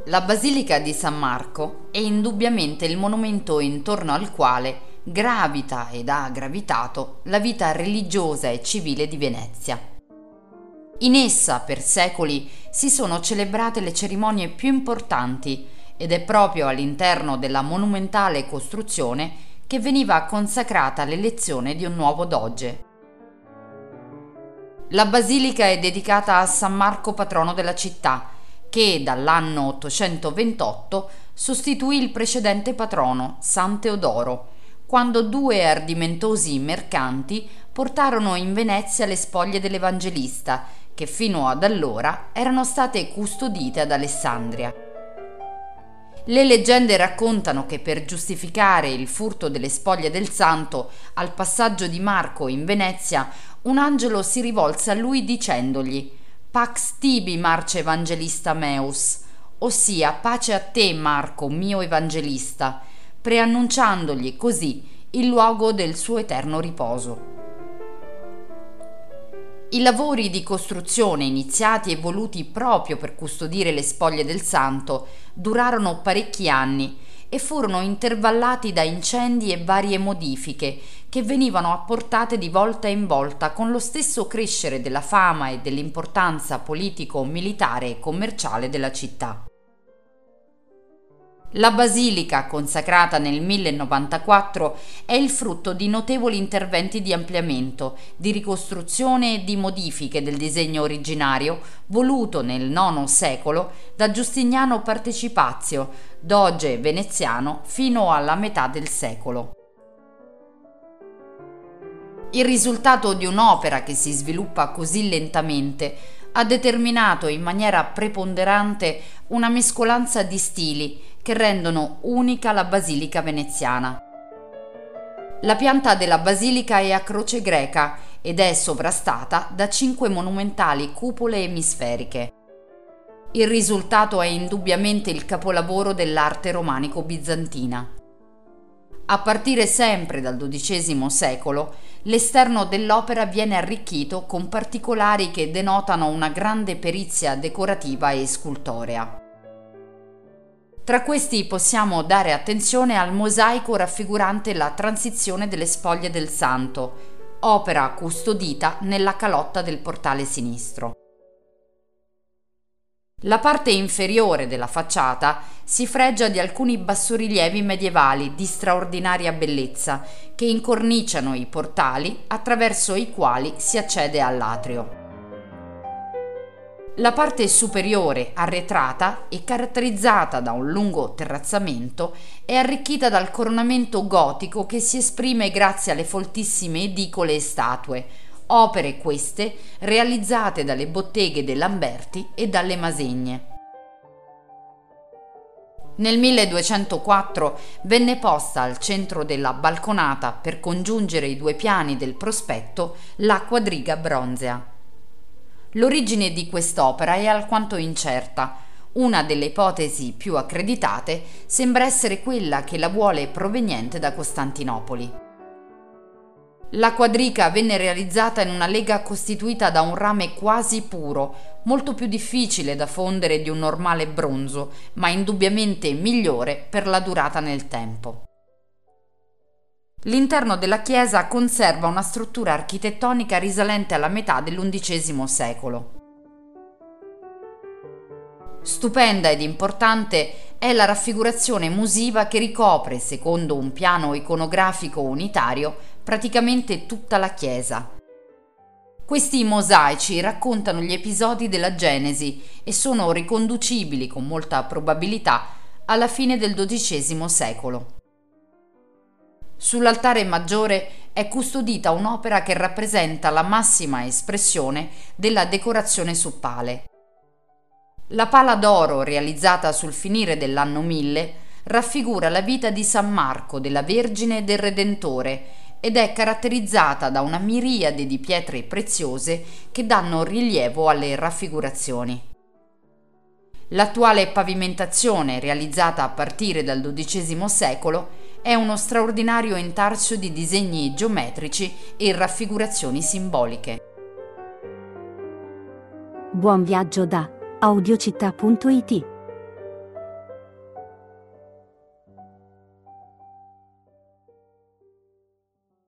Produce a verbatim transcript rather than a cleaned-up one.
La Basilica di San Marco è indubbiamente il monumento intorno al quale gravita ed ha gravitato la vita religiosa e civile di Venezia. In essa per secoli si sono celebrate le cerimonie più importanti ed è proprio all'interno della monumentale costruzione che veniva consacrata l'elezione di un nuovo doge. La basilica è dedicata a San Marco, patrono della città, che dall'anno ottocentoventotto sostituì il precedente patrono, San Teodoro, quando due ardimentosi mercanti portarono in Venezia le spoglie dell'Evangelista, che fino ad allora erano state custodite ad Alessandria. Le leggende raccontano che per giustificare il furto delle spoglie del santo al passaggio di Marco in Venezia, un angelo si rivolse a lui dicendogli «Pax tibi, Marce Evangelista meus», ossia «Pace a te, Marco, mio Evangelista», preannunciandogli così il luogo del suo eterno riposo. I lavori di costruzione iniziati e voluti proprio per custodire le spoglie del santo durarono parecchi anni e furono intervallati da incendi e varie modifiche che venivano apportate di volta in volta con lo stesso crescere della fama e dell'importanza politico-militare e commerciale della città. La basilica, consacrata nel millenovantaquattro, è il frutto di notevoli interventi di ampliamento, di ricostruzione e di modifiche del disegno originario voluto nel nono secolo da Giustiniano Partecipazio, doge veneziano, fino alla metà del secolo. Il risultato di un'opera che si sviluppa così lentamente ha determinato in maniera preponderante una mescolanza di stili che rendono unica la basilica veneziana. La pianta della basilica è a croce greca ed è sovrastata da cinque monumentali cupole emisferiche. Il risultato è indubbiamente il capolavoro dell'arte romanico-bizantina. A partire sempre dal dodicesimo secolo, l'esterno dell'opera viene arricchito con particolari che denotano una grande perizia decorativa e scultorea. Tra questi possiamo dare attenzione al mosaico raffigurante la transizione delle spoglie del santo, opera custodita nella calotta del portale sinistro. La parte inferiore della facciata si fregia di alcuni bassorilievi medievali di straordinaria bellezza che incorniciano i portali attraverso i quali si accede all'atrio. La parte superiore, arretrata e caratterizzata da un lungo terrazzamento, è arricchita dal coronamento gotico che si esprime grazie alle foltissime edicole e statue, opere queste realizzate dalle botteghe dei Lamberti e dalle Masegne. Nel milleduecentoquattro venne posta al centro della balconata per congiungere i due piani del prospetto la quadriga bronzea. L'origine di quest'opera è alquanto incerta. Una delle ipotesi più accreditate sembra essere quella che la vuole proveniente da Costantinopoli. La quadriga venne realizzata in una lega costituita da un rame quasi puro, molto più difficile da fondere di un normale bronzo, ma indubbiamente migliore per la durata nel tempo. L'interno della chiesa conserva una struttura architettonica risalente alla metà dell'undicesimo secolo. Stupenda ed importante è la raffigurazione musiva che ricopre, secondo un piano iconografico unitario, praticamente tutta la chiesa. Questi mosaici raccontano gli episodi della Genesi e sono riconducibili con molta probabilità alla fine del dodicesimo secolo. Sull'altare maggiore è custodita un'opera che rappresenta la massima espressione della decorazione suppale. La pala d'oro realizzata sul finire dell'anno mille raffigura la vita di San Marco, della Vergine e del Redentore ed è caratterizzata da una miriade di pietre preziose che danno rilievo alle raffigurazioni. L'attuale pavimentazione, realizzata a partire dal dodicesimo secolo, è uno straordinario intarsiu di disegni geometrici e raffigurazioni simboliche. Buon viaggio da audiocittà punto it.